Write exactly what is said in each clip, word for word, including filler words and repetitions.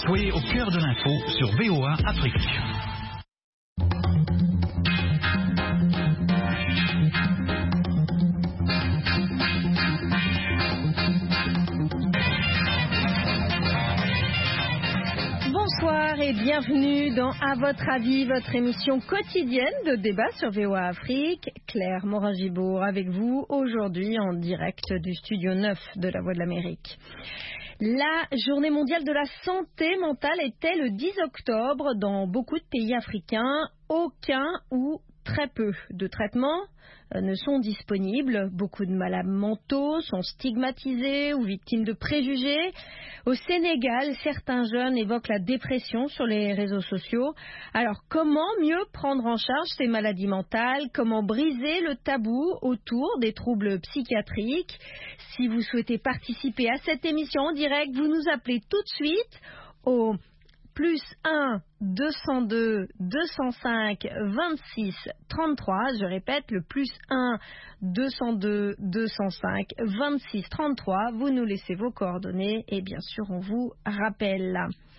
Soyez au cœur de l'info sur V O A Afrique. Bonsoir et bienvenue dans À votre avis, votre émission quotidienne de débat sur V O A Afrique. Claire Morin-Gibault avec vous aujourd'hui en direct du studio neuf de La Voix de l'Amérique. La journée mondiale de la santé mentale était le dix octobre dans beaucoup de pays africains. Aucun ou très peu de traitements ne sont disponibles. Beaucoup de malades mentaux sont stigmatisés ou victimes de préjugés. Au Sénégal, certains jeunes évoquent la dépression sur les réseaux sociaux. Alors, comment mieux prendre en charge ces maladies mentales? Comment briser le tabou autour des troubles psychiatriques? Si vous souhaitez participer à cette émission en direct, vous nous appelez tout de suite au plus un deux cent deux deux cent cinq vingt-six trente-trois. Je répète, le plus un deux cent deux deux cent cinq vingt-six trente-trois. Vous nous laissez vos coordonnées et bien sûr on vous rappelle.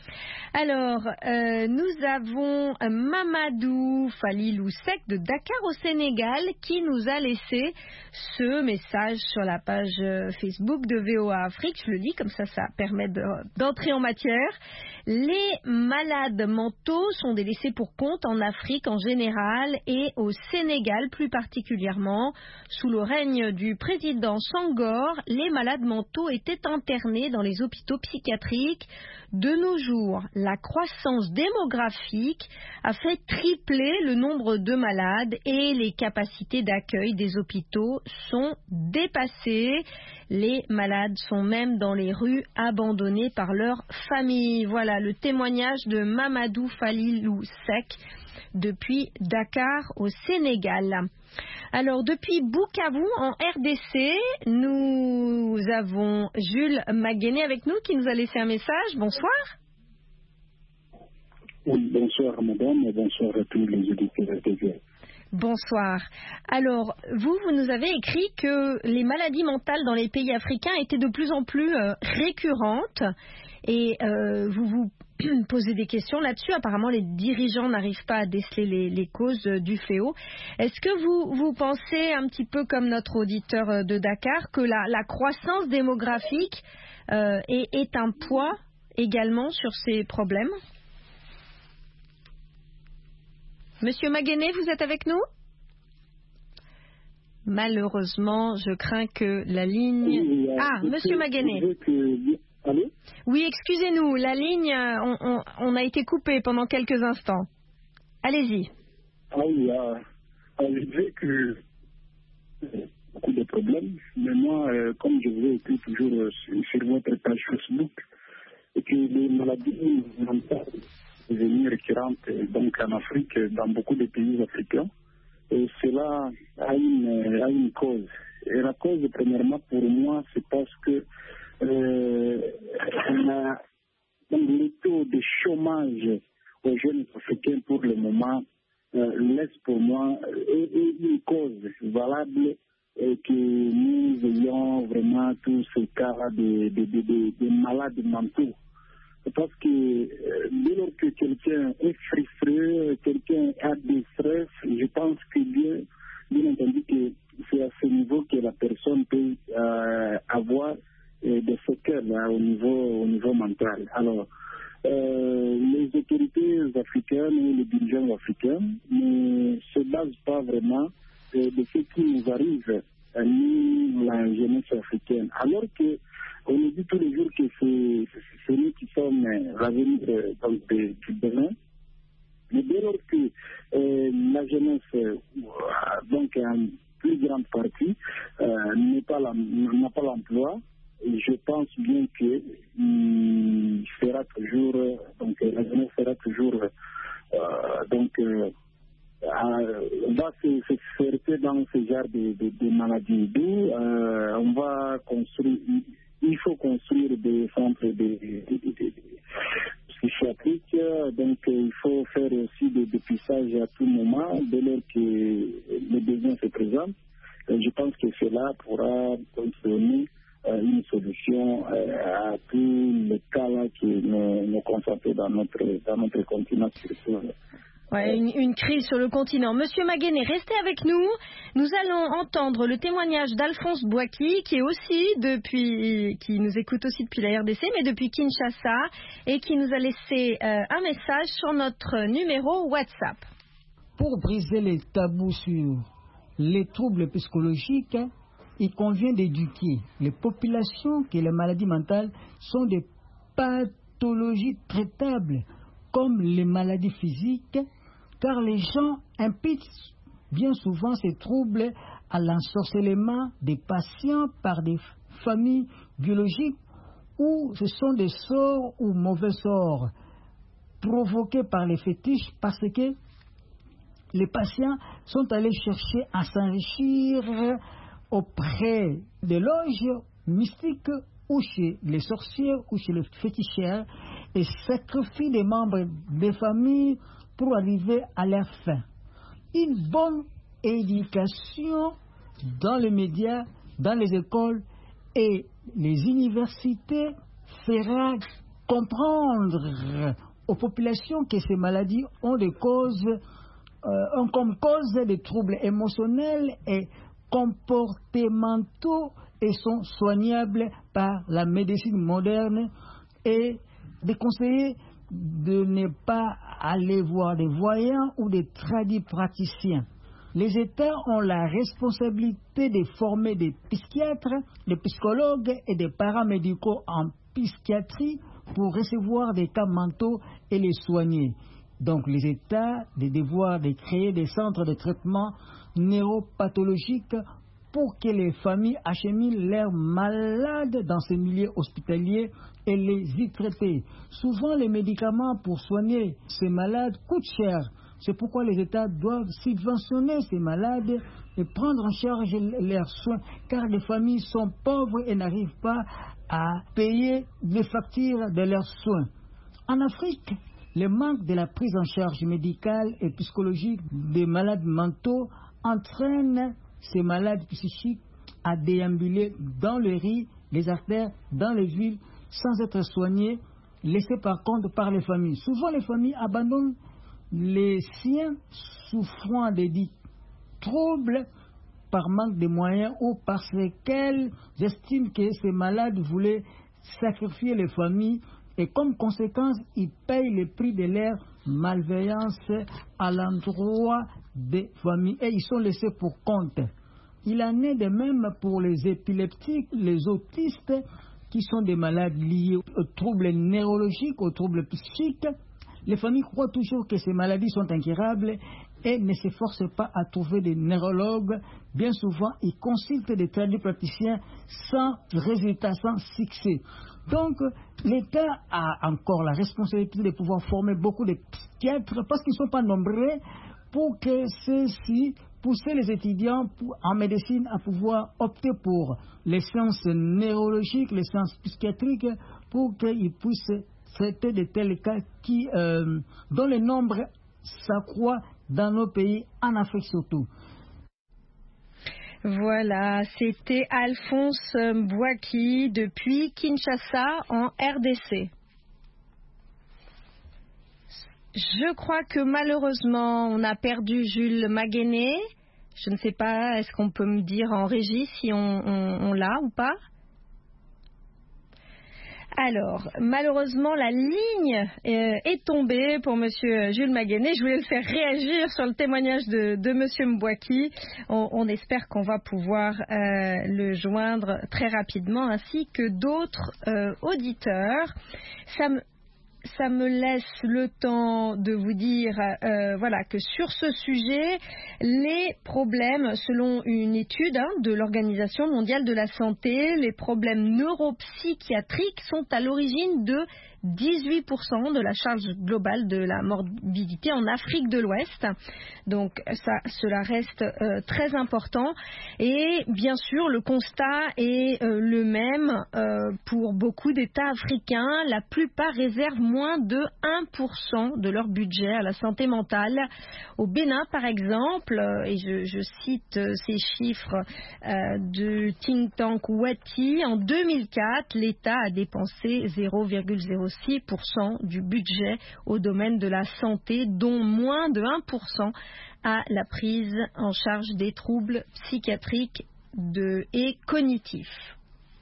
Alors, euh, nous avons Mamadou Falilou Seck de Dakar au Sénégal qui nous a laissé ce message sur la page Facebook de V O A Afrique. Je le dis comme ça, ça permet de, d'entrer en matière. Les malades mentaux sont des laissés pour compte en Afrique en général et au Sénégal plus particulièrement. Sous le règne du président Senghor, les malades mentaux étaient internés dans les hôpitaux psychiatriques. De nos jours, la croissance démographique a fait tripler le nombre de malades et les capacités d'accueil des hôpitaux sont dépassées. Les malades sont même dans les rues abandonnés par leurs familles. Voilà le témoignage de Mamadou Falilou Seck depuis Dakar au Sénégal. Alors, depuis Bukavu, en R D C, nous avons Jules Maguené avec nous qui nous a laissé un message. Bonsoir. Oui, bonsoir madame et bonsoir à tous les auditeurs de V O A. Bonsoir. Alors, vous, vous nous avez écrit que les maladies mentales dans les pays africains étaient de plus en plus euh, récurrentes et euh, vous vous posez des questions là-dessus. Apparemment, les dirigeants n'arrivent pas à déceler les, les causes euh, du fléau. Est-ce que vous, vous pensez, un petit peu comme notre auditeur euh, de Dakar, que la, la croissance démographique euh, est, est un poids également sur ces problèmes? Monsieur Maguené, vous êtes avec nous? Malheureusement, je crains que la ligne... Oui, euh, ah, Monsieur Maguené. Que... Allô? Oui, excusez-nous, la ligne, on, on, on a été coupé pendant quelques instants. Allez-y. Ah oui, euh, je disais que beaucoup de problèmes, mais moi, euh, comme je vous ai écrit toujours euh, sur, sur votre page Facebook, et que les maladies mentales sont devenues récurrentes donc en Afrique, dans beaucoup de pays africains, et cela a une, a une cause. Et la cause, premièrement, pour moi, c'est parce que euh, on a, donc, le taux de chômage aux jeunes africains pour le moment euh, laisse pour moi euh, une cause valable et que nous ayons vraiment tous ces cas de, de, de, de, de malades mentaux. Parce que euh, dès lors que quelqu'un est frustré, quelqu'un a des stress, je pense que bien, bien entendu que c'est à ce niveau que la personne peut euh, avoir euh, des séquelles hein, au niveau au niveau mental. Alors, euh, les autorités africaines ou les dirigeants africains ne se basent pas vraiment euh, de ce qui nous arrive à nous, la jeunesse africaine. Alors que on nous dit tous les jours que c'est, c'est nous qui sommes l'avenir euh, du Bénin. Mais dès lors que euh, la jeunesse, euh, donc en plus grande partie, euh, n'est pas la, n'a pas l'emploi, je pense bien que il sera toujours, donc la jeunesse sera toujours, euh, donc euh, on va se, se faire dans ce genre de, de, de maladies. D'où euh, on va construire. Il faut construire des centres de, de, de, de, de psychiatriques, donc il faut faire aussi des dépistages à tout moment, dès lors que le besoin se présente. Je pense que cela pourra donner une solution à tous les cas qui nous, nous confrontent dans notre, dans notre continent surtout. Ouais, une, une crise sur le continent. Monsieur Maguené, restez avec nous. Nous allons entendre le témoignage d'Alphonse Bouaki, qui est aussi depuis, qui nous écoute aussi depuis la R D C, mais depuis Kinshasa, et qui nous a laissé euh, un message sur notre numéro WhatsApp. Pour briser les tabous sur les troubles psychologiques, il convient d'éduquer les populations que les maladies mentales sont des pathologies traitables comme les maladies physiques, car les gens imputent bien souvent ces troubles à l'ensorcellement des patients par des familles biologiques où ce sont des sorts ou mauvais sorts provoqués par les fétiches parce que les patients sont allés chercher à s'enrichir auprès des loges mystiques ou chez les sorciers ou chez les féticheurs et sacrifient des membres des familles pour arriver à leur fin. Une bonne éducation dans les médias, dans les écoles et les universités fera comprendre aux populations que ces maladies ont des causes, euh, ont comme cause des troubles émotionnels et comportementaux et sont soignables par la médecine moderne, et de conseiller de ne pas aller voir des voyants ou des tradipraticiens. Les États ont la responsabilité de former des psychiatres, des psychologues et des paramédicaux en psychiatrie pour recevoir des cas mentaux et les soigner. Donc les États ont le devoir de créer des centres de traitement neuropathologiques pour que les familles acheminent leurs malades dans ces milieux hospitaliers et les y traiter. Souvent, les médicaments pour soigner ces malades coûtent cher. C'est pourquoi les États doivent subventionner ces malades et prendre en charge leurs soins, car les familles sont pauvres et n'arrivent pas à payer les factures de leurs soins. En Afrique, le manque de la prise en charge médicale et psychologique des malades mentaux entraîne ces malades psychiques à déambuler dans les rues, les artères, dans les villes, sans être soignés, laissés par contre par les familles. Souvent, les familles abandonnent les siens souffrant des dits troubles par manque de moyens ou parce qu'elles estiment que ces malades voulaient sacrifier les familles et comme conséquence, ils payent le prix de leur malveillance à l'endroit des familles et ils sont laissés pour compte. Il en est de même pour les épileptiques, les autistes, qui sont des malades liés aux troubles neurologiques, aux troubles psychiques. Les familles croient toujours que ces maladies sont incurables et ne s'efforcent pas à trouver des neurologues. Bien souvent, ils consultent des tradipraticiens sans résultat, sans succès. Donc, l'État a encore la responsabilité de pouvoir former beaucoup de psychiatres parce qu'ils ne sont pas nombreux pour que ceux-ci pousser les étudiants pour, en médecine à pouvoir opter pour les sciences neurologiques, les sciences psychiatriques, pour qu'ils puissent traiter de tels cas qui, euh, dont le nombre s'accroît dans nos pays, en Afrique surtout. Voilà, c'était Alphonse Bouaki depuis Kinshasa en R D C. Je crois que malheureusement, on a perdu Jules Maguené. Je ne sais pas, est-ce qu'on peut me dire en régie si on, on, on l'a ou pas? Alors, malheureusement, la ligne euh, est tombée pour Monsieur Jules Maguené. Je voulais le faire réagir sur le témoignage de, de Monsieur Mbouaki. On, on espère qu'on va pouvoir euh, le joindre très rapidement, ainsi que d'autres euh, auditeurs. Ça me... Ça me laisse le temps de vous dire euh, voilà, que sur ce sujet, les problèmes, selon une étude hein, de l'Organisation mondiale de la santé, les problèmes neuropsychiatriques sont à l'origine de dix-huit pour cent de la charge globale de la morbidité en Afrique de l'Ouest. Donc ça, cela reste euh, très important. Et bien sûr, le constat est euh, le même euh, pour beaucoup d'États africains. La plupart réservent moins de un pour cent de leur budget à la santé mentale. Au Bénin, par exemple, et je, je cite ces chiffres euh, de think tank Wati, en deux mille quatre, l'État a dépensé zéro virgule zéro six pour cent du budget au domaine de la santé, dont moins de un pour cent à la prise en charge des troubles psychiatriques de, et cognitifs.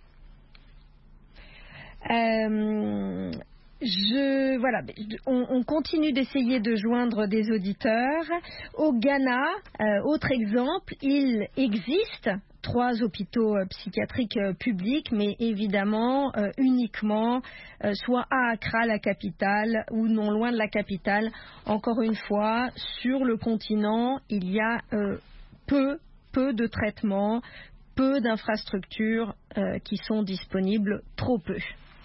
Euh, je, voilà, on, on continue d'essayer de joindre des auditeurs. Au Ghana, euh, autre exemple, il existe trois hôpitaux euh, psychiatriques euh, publics, mais évidemment euh, uniquement euh, soit à Accra, la capitale, ou non loin de la capitale. Encore une fois, sur le continent, il y a euh, peu, peu de traitements, peu d'infrastructures euh, qui sont disponibles, trop peu.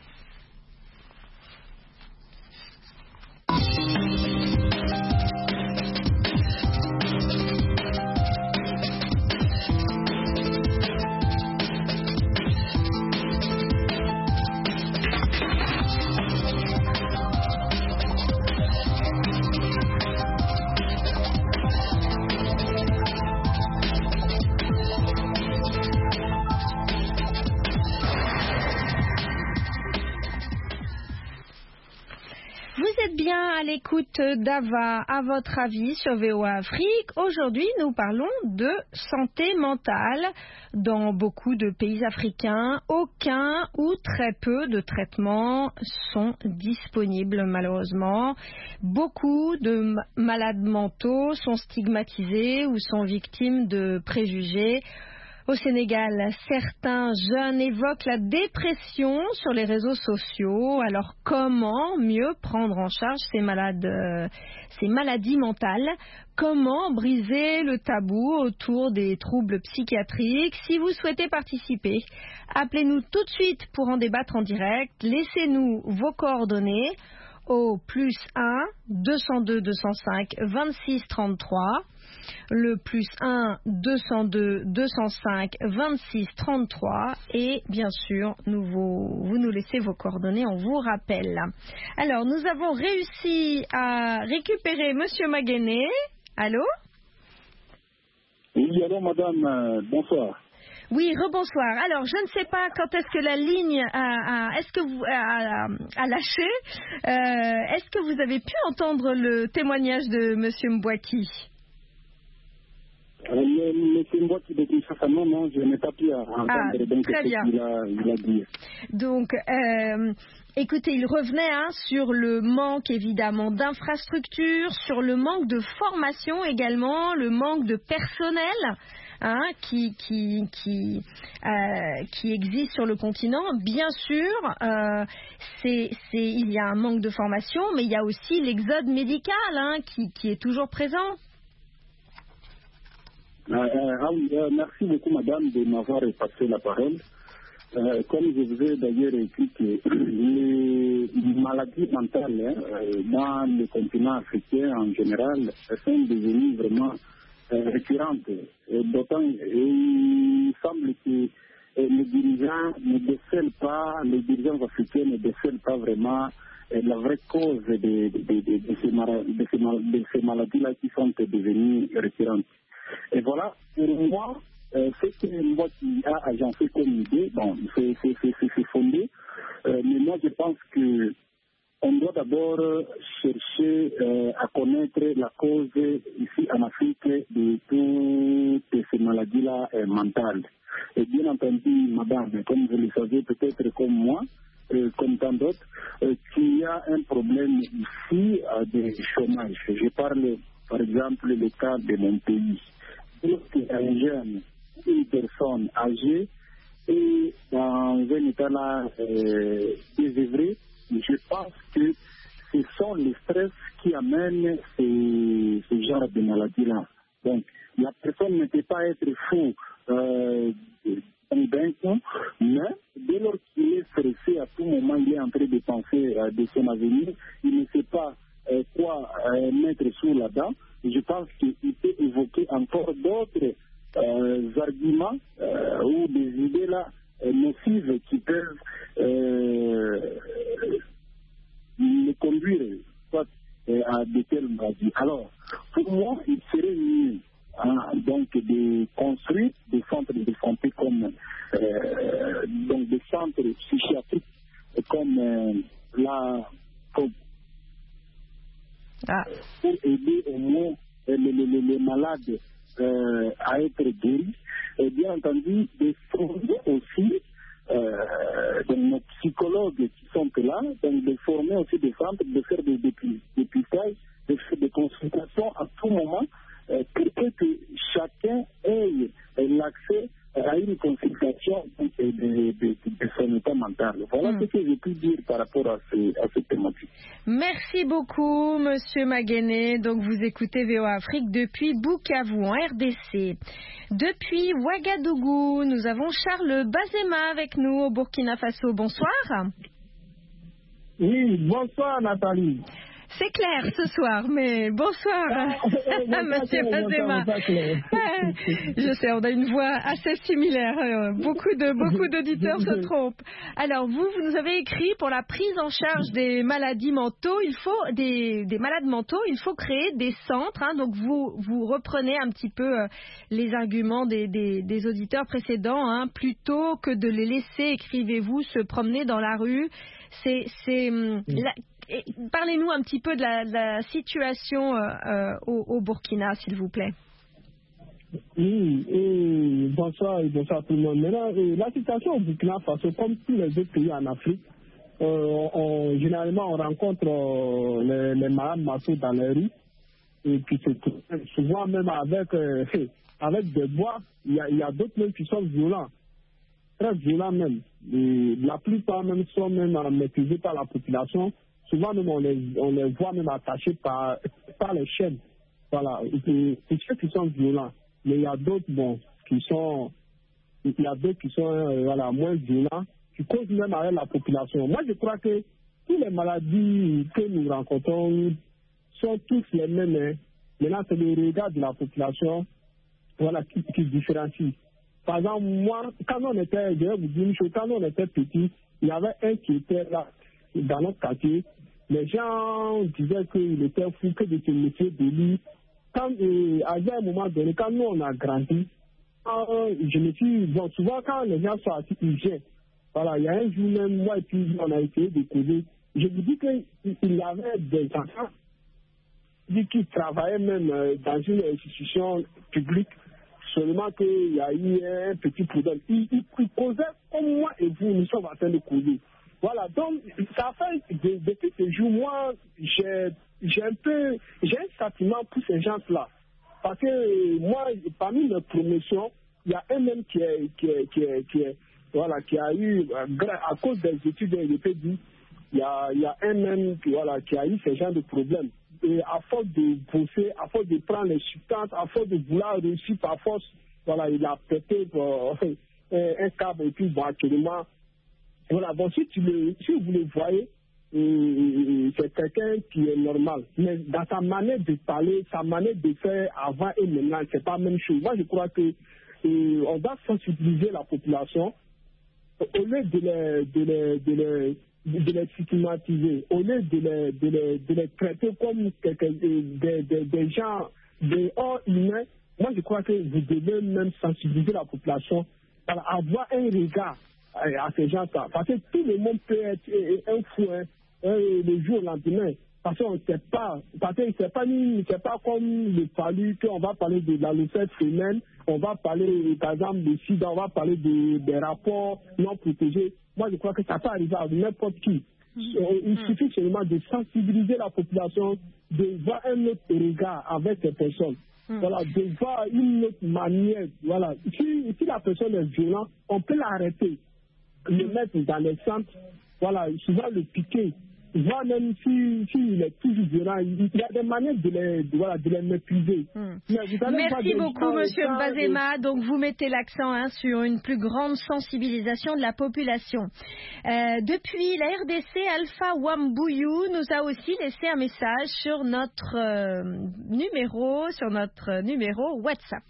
À l'écoute d'Ava, à votre avis sur V O A Afrique. Aujourd'hui, nous parlons de santé mentale. Dans beaucoup de pays africains, aucun ou très peu de traitements sont disponibles, malheureusement. Beaucoup de malades mentaux sont stigmatisés ou sont victimes de préjugés. Au Sénégal, certains jeunes évoquent la dépression sur les réseaux sociaux. Alors, comment mieux prendre en charge ces, malades, euh, ces maladies mentales? Comment briser le tabou autour des troubles psychiatriques? Si vous souhaitez participer, appelez-nous tout de suite pour en débattre en direct. Laissez-nous vos coordonnées au plus un deux cent deux deux cent cinq vingt-six trente-trois. Le plus un deux cent deux deux cent cinq vingt-six trente-trois, et bien sûr nous vous, vous nous laissez vos coordonnées, on vous rappelle. Alors nous avons réussi à récupérer Monsieur Maguené. Allô? Oui, allô madame, euh, bonsoir. Oui, rebonsoir. Alors, je ne sais pas quand est-ce que la ligne a, a, est-ce que vous, a, a lâché. Euh, est-ce que vous avez pu entendre le témoignage de Monsieur Mbouaki? Euh, Monsieur Mbouaki de Kinshasa, non, non, je n'ai pas pu entendre ah, donc très ce bien. qu'il a, il a dit. Donc, euh, écoutez, il revenait hein, sur le manque évidemment d'infrastructures, sur le manque de formation également, le manque de personnel. Hein, qui, qui, qui, euh, qui existe sur le continent. Bien sûr, euh, c'est, c'est, il y a un manque de formation, mais il y a aussi l'exode médical hein, qui, qui est toujours présent. Euh, euh, euh, merci beaucoup, madame, de m'avoir passé la parole. Euh, comme je vous ai d'ailleurs expliqué, les maladies mentales hein, dans le continent africain en général sont devenues vraiment euh, récurrentes. Et d'autant, et il semble que euh, les dirigeants ne décèlent pas, les dirigeants africains ne décèlent pas vraiment euh, la vraie cause de, de, de, de, de ces, de ces, de ces maladies-là qui sont devenues récurrentes. Et voilà, pour moi, euh, ce que moi qui a agencé comme idée, bon, c'est, c'est, c'est, c'est fondé, euh, mais moi je pense que on doit d'abord chercher euh, à connaître la cause ici en Afrique de toutes ces maladies-là euh, mentales. Et bien entendu, madame, comme vous le savez, peut-être comme moi, euh, comme tant d'autres, euh, qu'il y a un problème ici euh, de chômage. Je parle, par exemple, le cas de mon pays. Un jeune, une personne âgée, et dans un état là euh, désœuvré, je pense que ce sont les stress qui amènent ces, ce genre de maladies-là. Donc, la personne ne peut pas être fou euh, d'un coup, mais dès lors qu'il est stressé, à tout moment, il est en train de penser euh, de son avenir, il ne sait pas euh, quoi euh, mettre sous la dent. Je pense qu'il peut évoquer encore d'autres euh, arguments euh, ou des idées là euh, nocives qui peuvent euh, le de telles maladies. Alors, pour moi, il serait mieux hein, donc de construire des centres de santé comme euh, donc des centres psychiatriques comme euh, la comme, ah. pour aider au moins les, les, les, les malades euh, à être guéris. Et bien entendu, de former aussi euh, donc nos psychologues qui sont là, donc de former aussi des centres, de faire des dépistages, de faire des consultations à tout moment, euh, pour que chacun ait l'accès à une consultation de, de, de, de son état mental. Voilà mmh. ce que je peux dire par rapport à, ce, à cette thématique. Merci beaucoup, Monsieur Maguene. Donc, vous écoutez V O A Afrique depuis Bukavu, en R D C. Depuis Ouagadougou, nous avons Charles Bazema avec nous au Burkina Faso. Bonsoir. Oui, bonsoir Nathalie. C'est clair ce soir, mais bonsoir, ah, Monsieur Bazema. Je sais, on a une voix assez similaire. Beaucoup de beaucoup d'auditeurs se trompent. Alors vous, vous nous avez écrit pour la prise en charge des maladies mentaux, il faut des, des malades mentaux, il faut créer des centres. Hein, donc vous vous reprenez un petit peu les arguments des, des, des auditeurs précédents. Hein, plutôt que de les laisser, écrivez-vous, se promener dans la rue. C'est c'est la, Et parlez-nous un petit peu de la, de la situation euh, au, au Burkina, s'il vous plaît. Oui, et bonsoir et bonsoir à tout le monde. Maintenant, la situation au Burkina Faso, comme tous les autres pays en Afrique, euh, on, généralement on rencontre euh, les, les malades mentaux dans les rues, et puis c'est souvent même avec, euh, avec des bois, il y a, il y a d'autres même qui sont violents, très violents même. Et la plupart même sont même maîtrisés par la population. Souvent même on les, on les voit même attachés par, par les chaînes. Voilà, c'est ceux qui sont violents. Mais il y a d'autres bon, qui sont, il y a d'autres qui sont euh, voilà, moins violents, qui causent même avec la population. Moi je crois que toutes les maladies que nous rencontrons sont tous les mêmes. Hein. Maintenant c'est le regard de la population voilà, qui, qui différencie. Par exemple, moi, quand on était, je vais vous dire une chose, quand on était petit, il y avait un qui était là, dans notre quartier. Les gens disaient qu'il était fou, que de se méfier de lui. Quand, euh, à un moment donné, quand nous on a grandi, euh, je me suis, bon, souvent quand les gens sont assis, ils gèrent. Voilà, il y a un jour même, moi et puis on a essayé de causer. Je vous dis qu'il y avait des enfants qui travaillaient même dans une institution publique. Seulement qu'il y a eu un petit problème. Ils il, il causaient comme moi et vous, nous sommes en train de causer. Voilà, donc ça fait de, depuis ce jour, moi, j'ai un peu, j'ai un sentiment pour ces gens-là. Parce que moi, parmi mes promotions, il y a un même qui est, qui est, qui est, qui est, voilà, qui a eu, à cause des études, je peux dire, il y a, il y a un même qui, voilà, qui a eu ce genre de problème. Et à force de bosser, à force de prendre les substances, à force de vouloir réussir par force, voilà, il a pété euh, un câble et puis bon, actuellement, voilà, bon, si, tu le, si vous le voyez, euh, c'est quelqu'un qui est normal. Mais dans sa manière de parler, sa manière de faire avant et maintenant, c'est pas la même chose. Moi, je crois que euh, on doit sensibiliser la population au lieu de les, de les, de les, de les stigmatiser, au lieu de les, de les, de les traiter comme quelques, des, des, des gens, des hors humains. Moi, je crois que vous devez même sensibiliser la population à avoir un regard à ces gens-là. Parce que tout le monde peut être un fou hein, le jour au lendemain. Parce qu'on ne sait pas. Parce que c'est pas, pas comme le palu qu'on va parler de la leucémie féminine, on va parler, par exemple, de sida, on va parler de, des rapports non protégés. Moi, je crois que ça peut arriver à n'importe qui. Il suffit seulement de sensibiliser la population, de voir un autre regard avec ces personnes. Mmh. Voilà, de voir une autre manière. Voilà. Si, si la personne est violente, on peut l'arrêter, le mettre dans les centres, voilà, souvent le piquer. Voir même s'il si, si est toujours violent, il y a des manières de les, de, voilà, de les mépriser. Hum. Merci beaucoup, Monsieur Bazema. Et... Donc, vous mettez l'accent hein, sur une plus grande sensibilisation de la population. Euh, depuis la R D C, Alpha Wambouyou nous a aussi laissé un message sur notre euh, numéro, sur notre numéro WhatsApp.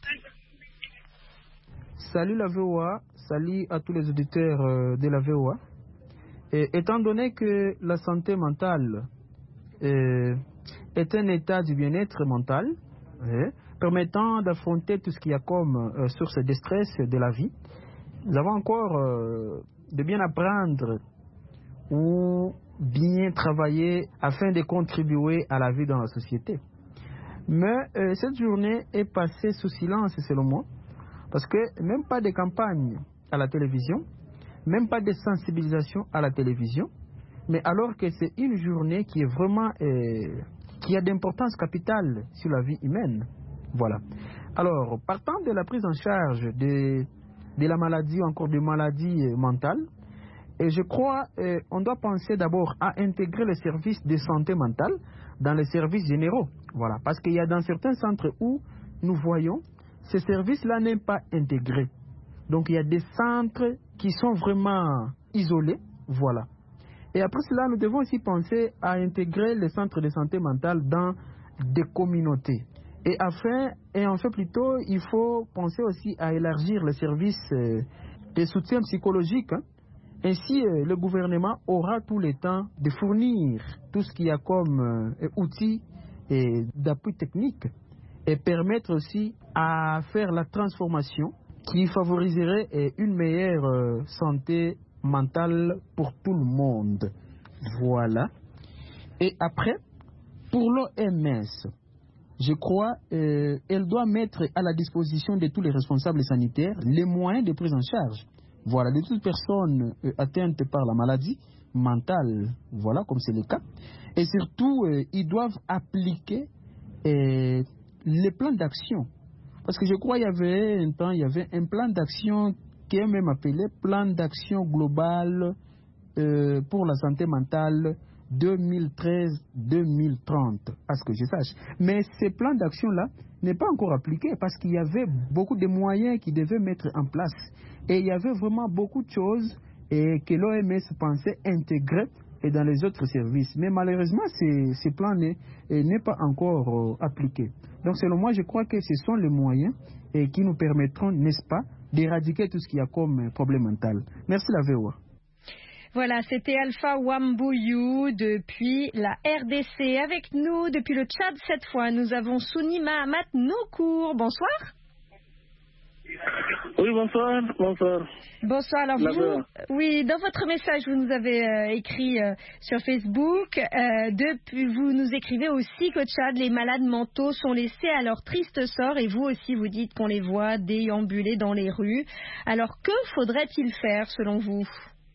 Salut la V O A, salut à tous les auditeurs euh, de la V O A. Et étant donné que la santé mentale euh, est un état du bien-être mental, euh, permettant d'affronter tout ce qu'il y a comme euh, source de stress de la vie. Nous avons encore euh, de bien apprendre ou bien travailler afin de contribuer à la vie dans la société. Mais euh, cette journée est passée sous silence selon moi, parce que même pas de campagne à la télévision, même pas de sensibilisation à la télévision, mais alors que c'est une journée qui est vraiment euh, qui a d'importance capitale sur la vie humaine. Voilà. Alors, partant de la prise en charge de, de la maladie ou encore de maladies mentales, et je crois euh, on doit penser d'abord à intégrer les services de santé mentale dans les services généraux. Voilà. Parce qu'il y a dans certains centres où nous voyons ces services-là n'est pas intégrés. Donc il y a des centres qui sont vraiment isolés. Voilà. Et après cela, nous devons aussi penser à intégrer les centres de santé mentale dans des communautés. Et enfin, et enfin plutôt, il faut penser aussi à élargir les services euh, de soutien psychologique. Hein. Ainsi, euh, le gouvernement aura tout le temps de fournir tout ce qu'il y a comme euh, outils et d'appui technique et permettre aussi à faire la transformation qui favoriserait euh, une meilleure euh, santé mentale pour tout le monde. Voilà. Et après, pour l'O M S, je crois qu'elle euh, doit mettre à la disposition de tous les responsables sanitaires les moyens de prise en charge. Voilà, de toutes personnes euh, atteintes par la maladie mentale, voilà, comme c'est le cas. Et surtout, euh, ils doivent appliquer euh, les plans d'action. Parce que je crois qu'il y avait un temps, il y avait un plan d'action qui est même appelé plan d'action global euh, pour la santé mentale deux mille treize deux mille trente, à ce que je sache. Mais ce plan d'action-là n'est pas encore appliqué parce qu'il y avait beaucoup de moyens qui devaient mettre en place. Et il y avait vraiment beaucoup de choses et que l'O M S pensait intégrer et dans les autres services. Mais malheureusement, ces, ces plans n'est, n'est pas encore euh, appliqué. Donc selon moi, je crois que ce sont les moyens et qui nous permettront, n'est-ce pas, d'éradiquer tout ce qu'il y a comme problème mental. Merci la V O A. Voilà, c'était Alpha Wambouyou depuis la R D C. Avec nous, depuis le Tchad cette fois, nous avons Souni Mahamat Nokour. Bonsoir. Oui, bonsoir. Bonsoir. Bonsoir. Alors vous, oui, dans votre message, vous nous avez euh, écrit euh, sur Facebook. Euh, depuis, vous nous écrivez aussi qu'au Tchad, les malades mentaux sont laissés à leur triste sort. Et vous aussi, vous dites qu'on les voit déambuler dans les rues. Alors, que faudrait-il faire selon vous ?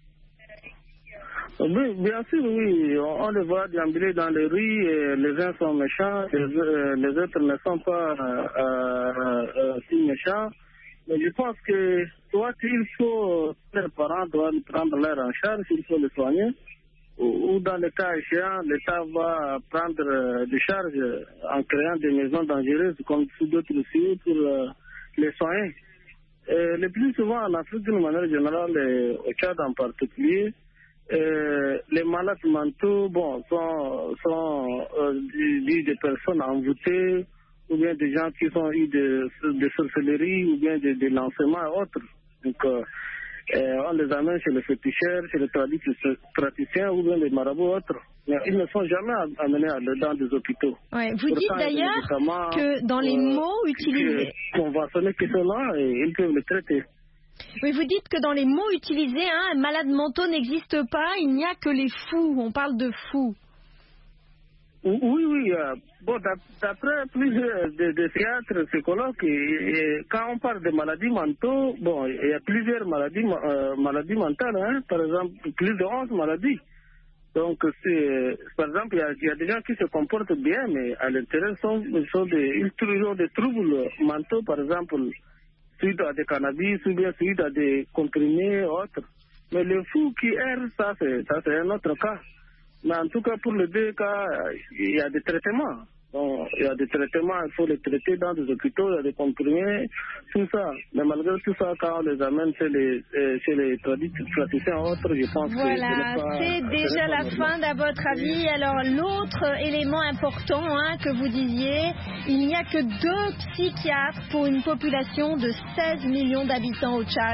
Oui, bien sûr, oui. On, on les voit déambuler dans les rues. Et les uns sont méchants, les, euh, les autres ne sont pas euh, euh, euh, si méchants. Mais je pense que soit il faut, les parents doivent prendre l'air en charge, il faut les soigner, ou, ou dans le cas échéant, l'État va prendre des charges en créant des maisons dangereuses comme sous d'autres pays pour euh, les soigner. Et le plus souvent en Afrique, d'une manière générale, et au Tchad en particulier, euh, les malades mentaux bon, sont, sont euh, des, des personnes envoûtées, ou bien des gens qui ont eu de, de sorcellerie, ou bien de, de lancement et autres. Donc, euh, euh, on les amène chez les féticheurs, chez les praticiens, ou bien les marabouts autres. Mais ils ne sont jamais amenés dans des hôpitaux. Ouais, vous Pourtant, dites d'ailleurs que dans les euh, mots utilisés... conventionnés qui sont là, et ils peuvent les traiter. Oui, vous dites que dans les mots utilisés, hein, malades mentaux n'existent pas, il n'y a que les fous. On parle de fous. Oui, oui. Euh, bon, d'après plusieurs de, de psychiatres, psychologues, et, et quand on parle de maladies mentaux, bon, il y a plusieurs maladies, euh, maladies mentales, hein, par exemple, plus de onze maladies. Donc, c'est, par exemple, il y, a, il y a des gens qui se comportent bien, mais à l'intérieur, sont, sont des, ils ont des troubles mentaux, par exemple, suite à des cannabis, ou bien suite à des comprimés, autres. Mais le fou qui erre, ça, c'est, ça, c'est un autre cas. Mais en tout cas, pour les deux cas, il y a des traitements. Donc, il y a des traitements, il faut les traiter dans des hôpitaux, il y a des comprimés, tout ça. Mais malgré tout ça, quand on les amène chez les, chez les praticiens autres, je pense voilà, que... Voilà, c'est déjà la fin d'à votre avis. Alors, l'autre élément important hein, que vous disiez, il n'y a que deux psychiatres pour une population de seize millions d'habitants au Tchad.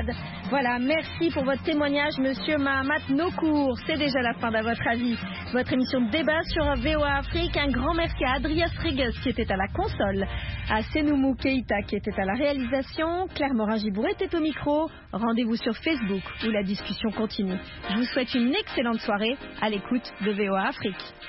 Voilà, merci pour votre témoignage, monsieur Mahamat Nokour. C'est déjà la fin d'À votre avis. Votre émission de débat sur V O A Afrique. Un grand merci à Adrias Regues qui était à la console, à Senoumou Keita qui était à la réalisation, Claire Morin-Gibour était au micro. Rendez-vous sur Facebook où la discussion continue. Je vous souhaite une excellente soirée à l'écoute de V O A Afrique.